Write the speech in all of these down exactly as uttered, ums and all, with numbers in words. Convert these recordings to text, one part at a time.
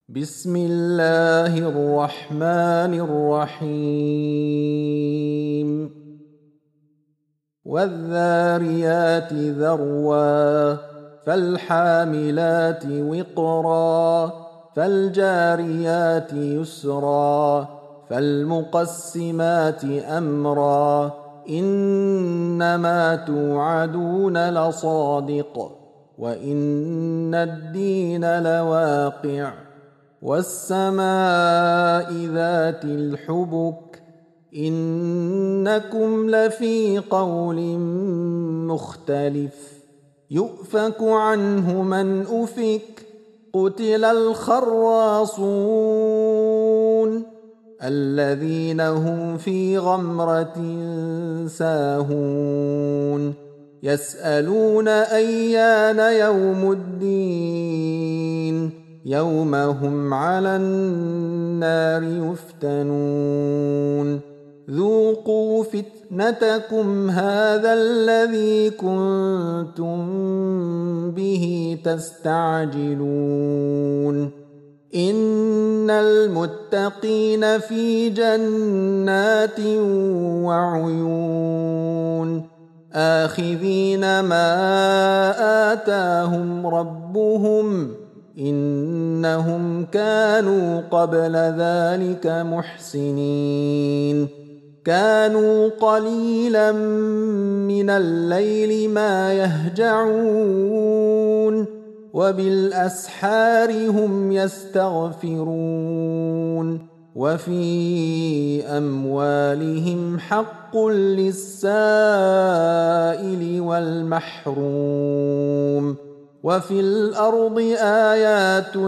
بسم الله الرحمن الرحيم والذاريات ذروا فالحاملات وقرا فالجاريات يسرا فالمقسمات أمرا إنما توعدون لصادق وإن الدين لواقع والسماء ذات الحبك إنكم لفي قول مختلف يؤفك عنه من أفك قتل الخراصون الذين هم في غمرة ساهون يسألون أيان يوم الدين يوم هم على النار يفتنون ذوقوا فتنتكم هذا الذي كنتم به تستعجلون إن المتقين في جنات وعيون آخذين ما آتاهم ربهم إنهم كانوا قبل ذلك محسنين كانوا قليلا من الليل ما يهجعون وبالأسحار هم يستغفرون وفي أموالهم حق للسائل والمحروم وفي الأرض آيات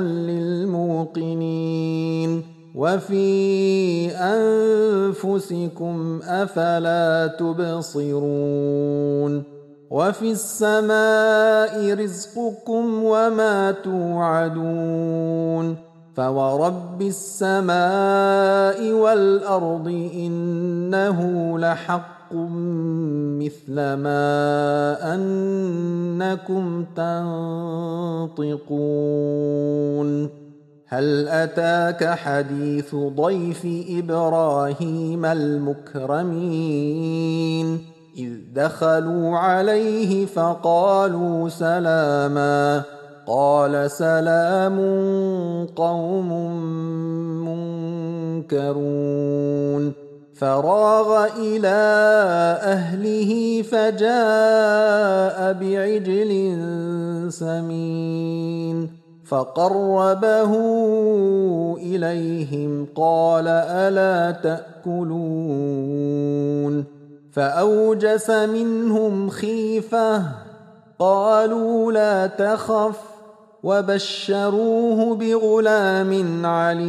للموقنين وفي أنفسكم أفلا تبصرون وفي السماء رزقكم وما توعدون فورب السماء والأرض إنه لحق مثل ما أنكم تنطقون هل أتاك حديث ضيف إبراهيم المكرمين إذ دخلوا عليه فقالوا سلاما قال سلام قوم منكرون فراغ إلى أهله فجاء بعجل سمين فقربه إليهم قال ألا تأكلون فأوجس منهم خيفة قالوا لا تخف وبشروه بغلام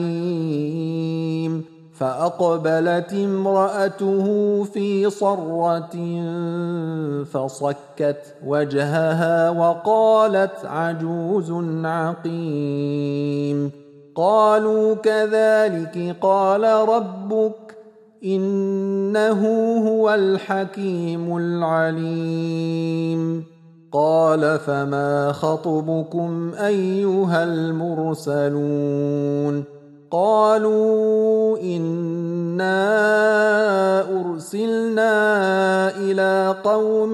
عليم فأقبلت امرأته في صرة فصكت وجهها وقالت عجوز عقيم قالوا كذلك قال ربك إنه هو الحكيم العليم قال فما خطبكم أيها المرسلون قالوا إنا أرسلنا إلى قوم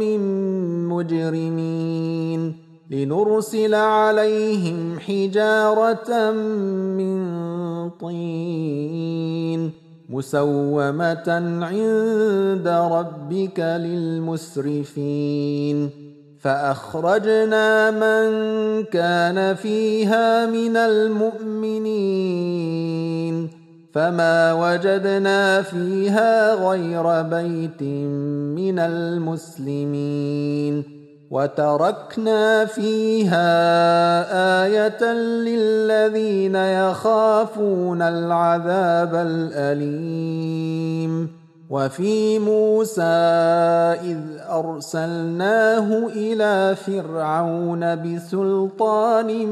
مجرمين لنرسل عليهم حجارة من طين مسومة عند ربك للمسرفين فأخرجنا من كان فيها من المؤمنين فما وجدنا فيها غير بيت من المسلمين وتركنا فيها آية للذين يخافون العذاب الأليم وفي موسى إذ أرسلناه إلى فرعون بسلطان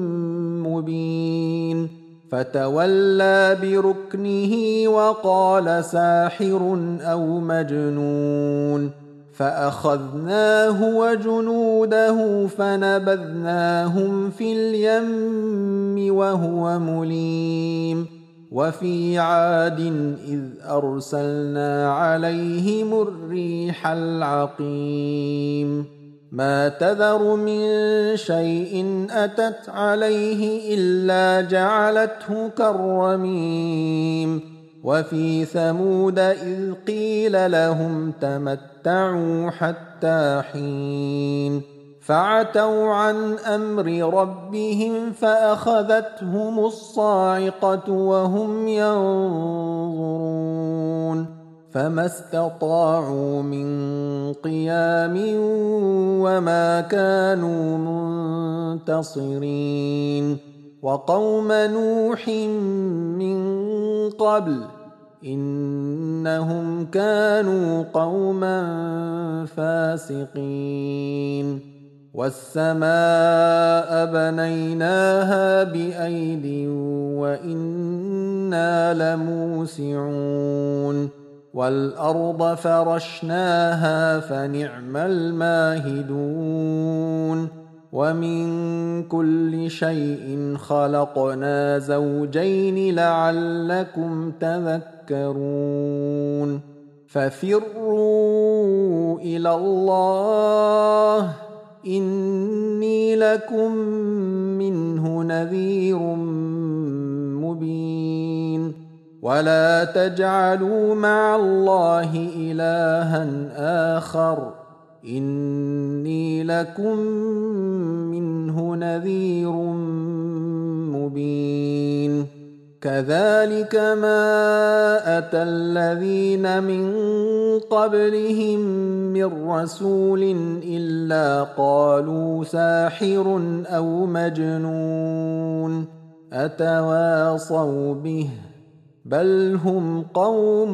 مبين فتولى بركنه وقال ساحر أو مجنون فأخذناه وجنوده فنبذناهم في اليم وهو مليم وفي عاد إذ أرسلنا عليهم الريح العقيم ما تذر من شيء أتت عليه إلا جعلته كالرميم وفي ثمود إذ قيل لهم تمتعوا حتى حين فعتوا عن أمر ربهم فأخذتهم الصاعقة وهم ينظرون فما استطاعوا من قيام وما كانوا منتصرين وقوم نوح من قبل إنهم كانوا قوما فاسقين والسماء بنيناها بأيد وإنا لموسعون والأرض فرشناها فنعم الماهدون ومن كل شيء خلقنا زوجين لعلكم تذكرون ففروا إلى الله إني لكم منه نذير مبين ولا تجعلوا مع الله إلها آخر إني لكم منه نذير مبين كذلك ما أتى الذين من قبلهم من رسول إلا قالوا ساحر أو مجنون أتواصوا به بل هم قوم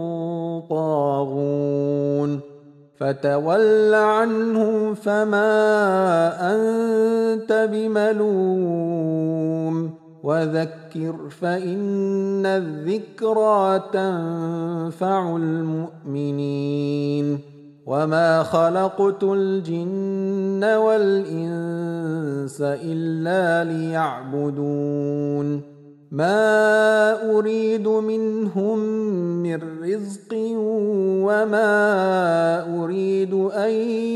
طاغون فتول عنهم فما أنت بملوم وذكر فإن الذكرى تنفع المؤمنين وما خلقت الجن والإنس إلا ليعبدون ما أريد منهم من رزق وما أريد أن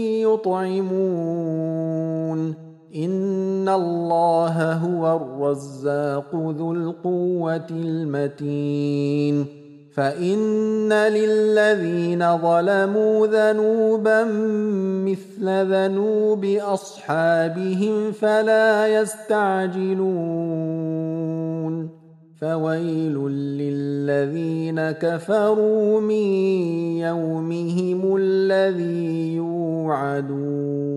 يطعمون إن الله هو الرزاق ذو القوة المتين فإن للذين ظلموا ذنوبا مثل ذنوب أصحابهم فلا يستعجلون فويل للذين كفروا من يومهم الذي يوعدون